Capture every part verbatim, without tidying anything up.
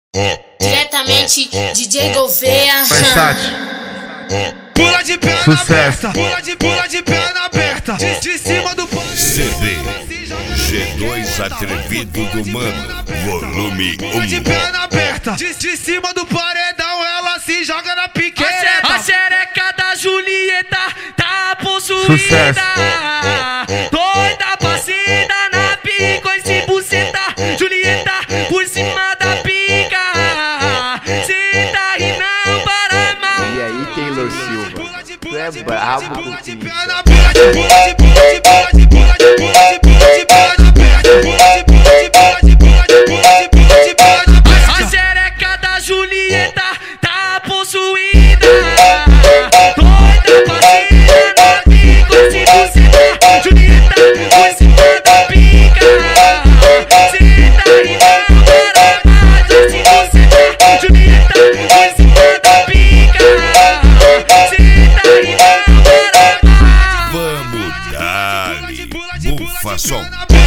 Diretamente D J Gouveia. Versace. Pula de perna Sucesso. aberta, pula de, pula de perna aberta, de, de cima do pau. C D G dois Atrevido do Mano, volume Pula de um. perna aberta, de, de cima do paredão, ela se joga na piqueira. A xereca da Julieta tá possuída. Sucesso. Doida passida na pica, esse buceta. Julieta por cima da pica. Senta e não para mal. E aí, Taylor Silva? Tu é brabo com Pula de isso. perna aberta, pula de, pula de, pula de, pula de, pula de, pula de perna aberta, pula de, pula de, pula de, pula de, pula de, pula de perna aberta. A xereca da Julieta tá possuída. Doida passida na pica, esse buceta. Julieta por cima da pica. Senta e não para mais, esse buceta. Julieta por cima da pica. Senta e não para mais. Vamos dar-lhe bufa som.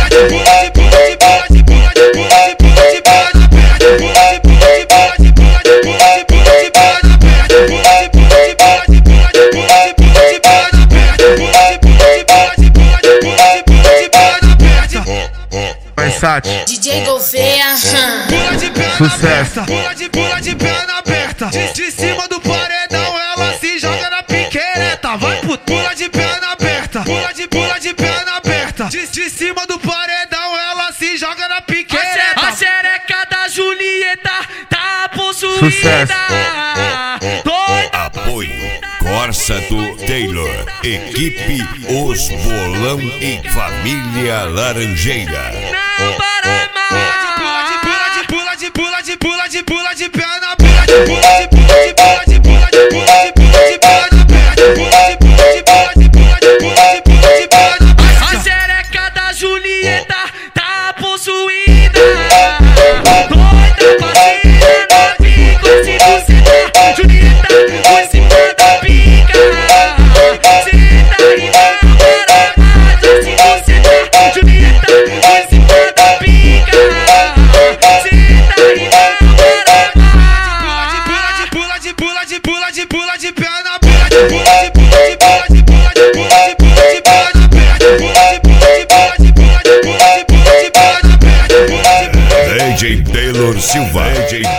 Versace. D J Gouveia. Sucesso. Pula de, pula de perna aberta, de, de cima do paredão, ela se joga na piquereta. Vai pro pula de perna aberta, pula de, pula de perna aberta, de, de cima do paredão, ela se joga na piquereta. A xereca da Julieta tá possuída. Sucesso. Doida Apoio Corsa do Taylor, equipe Os Bolão e Família Laranjeira. não para mais. Pula de, pula de, pula de, pula de, pula de, pula de perna aberta, pula de, pula de, pula de, pula de, pula de, pula de perna aberta, pula de, pula de, pula de, pula de, pula de, pula de perna aberta. A xereca da Julieta tá possuída. Doida passida na pica, esse buceta. Julieta por cima da pica. Senta e não para mais, esse buceta. Julieta por cima da pica. Senta e não para mais. Pula de, pula de, pula de, pula de perna aberta, pula de, pula de, pula de, pula de, pula de, pula de perna aberta, pula de, pula de, pula de, pula de, pula de, pula de perna aberta, pula de, D J Taylor Silva, D J